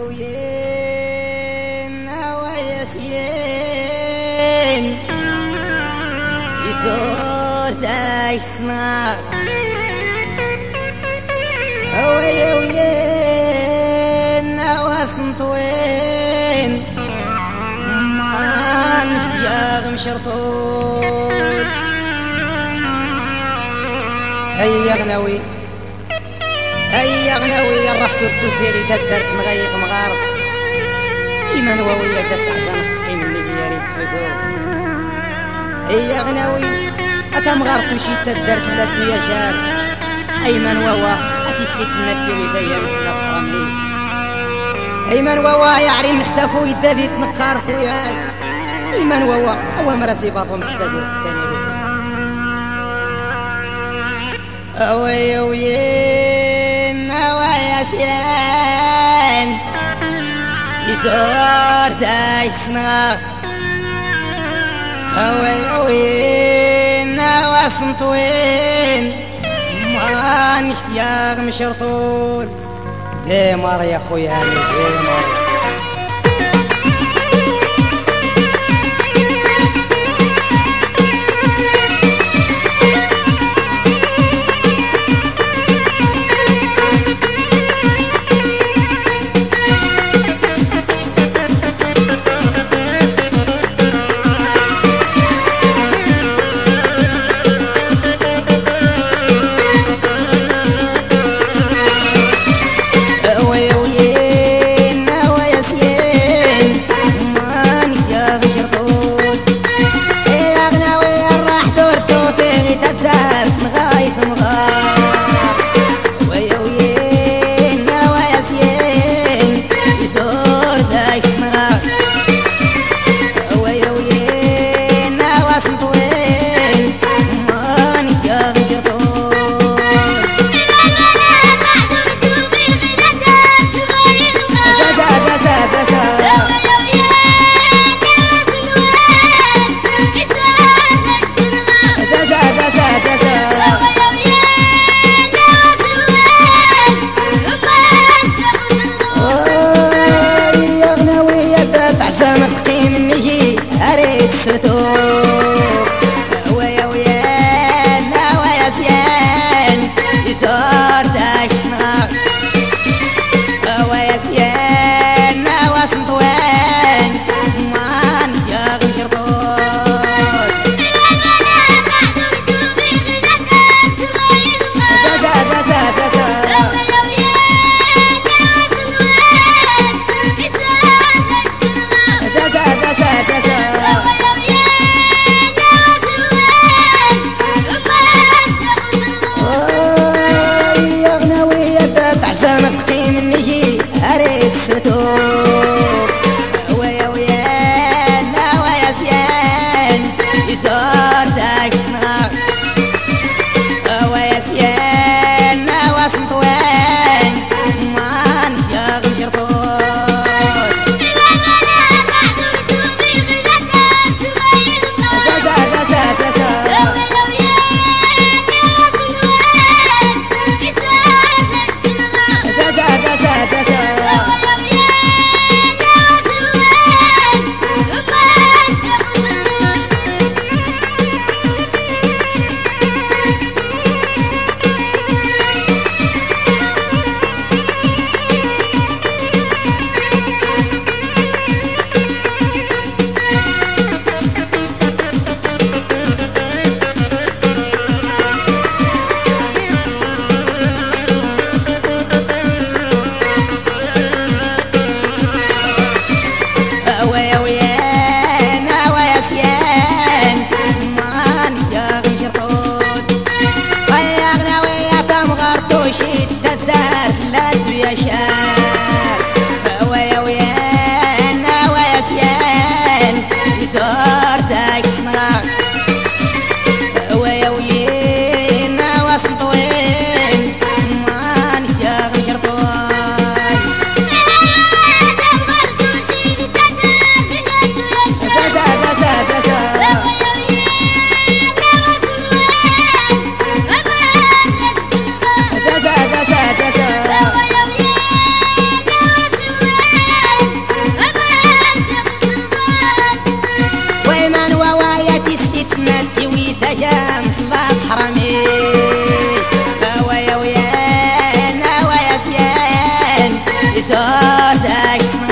وين ويسين يزور دايك سنار وين واسنط وين ما نشتياغ مشرطون هيا غنوي هيا غنوي رحت الدفيري تدرت مغيق مغارب إيمان وويا دت عشان اختقي مني بياريت سدور هيا غنوي أتا مغارب وشي تدرت لدو يا شاب أيمن ووا أتسلك نتي ويديا نخدف رملي أيمن ووا يعرين نختفو يدادي تنقار خوياس أيمن ووا هو مراسي باطو محسادو ختاني أوي وين أوي سيان يزور داي سنار أوي وين أوي سنطوين ما نشتياغ مشرطون ديمار يا خويا هاني ديمار تدار مغايث مغار ويا وين ويا سين يثور دايك سنغار ويا وين واسنط وين ما نكاغ شرطون عشان اختي مني هريت ستور ويا ويان ويا سيان يزور داك سنار ويا سيان واسنط وين ما نجاغ مشرطون عشان اختي مني هريت ستور ويا ويان ويا سيان يثور داك سنار ويا سيان واسنط وين ما نجاغ مشرطون ويا ويان ويا سيان ما نجاغ مشرطون ويا غناوي تم غرطوشي تدار لدو يا شار ويا ويان ويا سيان يثور داك سنار ويا ويان واسنط وين ما نجاغ مشرطون زاد عكس